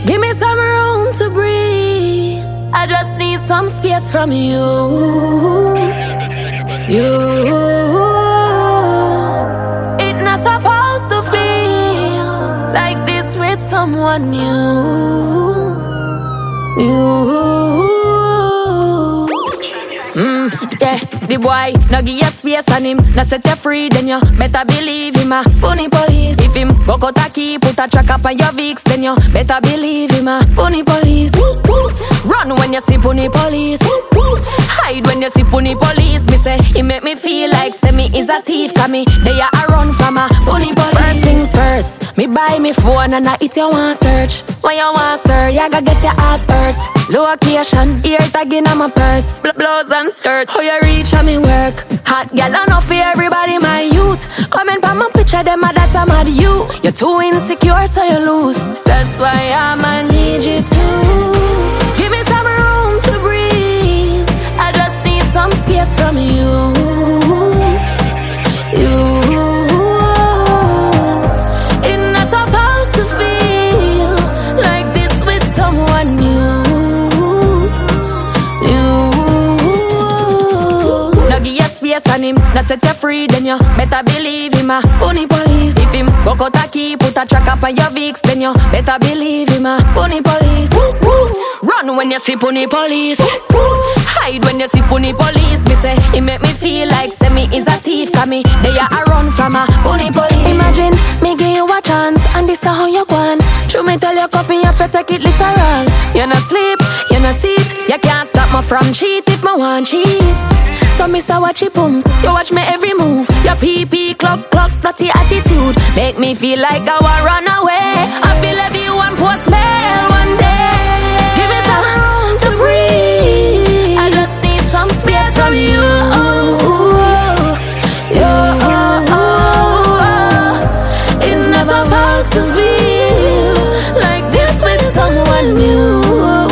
Give me some room to breathe. I just need some space from you. It's not supposed to feel like this with someone new. Yeah, the boy, no give you space on him. No set you free, then you better believe him. Pony police. If him go cut a key, put a track up on your VIX, then you better believe him. Pony police. Run when you see pony police. Hide when you see pony police. Me say, he make me feel like say me is a thief. Cause me, they are a run from a pony police. First things first, me buy me phone and I it you want search. When you want search, you gotta get your heart hurt. Location, ear tagging on my purse. Blouse and skirt, how you reach on me work. Hot gal enough for everybody, my youth. Comment by my picture, them that's I'm at you. You're too insecure, so you lose. That's why I'ma need you to give me some room to breathe. I just need some space from you. It's not supposed to feel like this with someone new. No give you space on him, no set you free, then you better believe him. Pony police. If him go cut a key, put a track up on your VIX, then you better believe him. Pony police. Run when you see pony police. Hide when you see pony police. Me say, he make me feel like say me is a thief. Cause me, they are a run from a pony police. Imagine, me give you a chance, and this is how you want. True me tell you, cuff me up, you take it literal. You no sleep, you no sit. You can't stop me from cheat if me want cheat. So me say watch your pumps, you watch me every move. Your pee clock, bloody attitude make me feel like I want run away. I feel everyone post mail one day. Give me some room to breathe. I just need some space from you. It's not supposed to feel like this with someone new.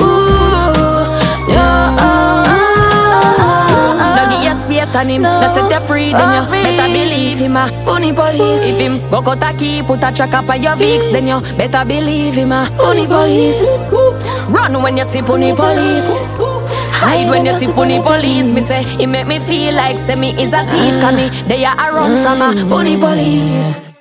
On him, no set you free, then you better believe him. Pony police. If him go cut a key, put a track up on your VIX, then you better believe him. Pony police. Run when you see pony police. Hide when you see pony police. Me say, he make me feel like say me is a thief. Cause me, they are a run from a pony police.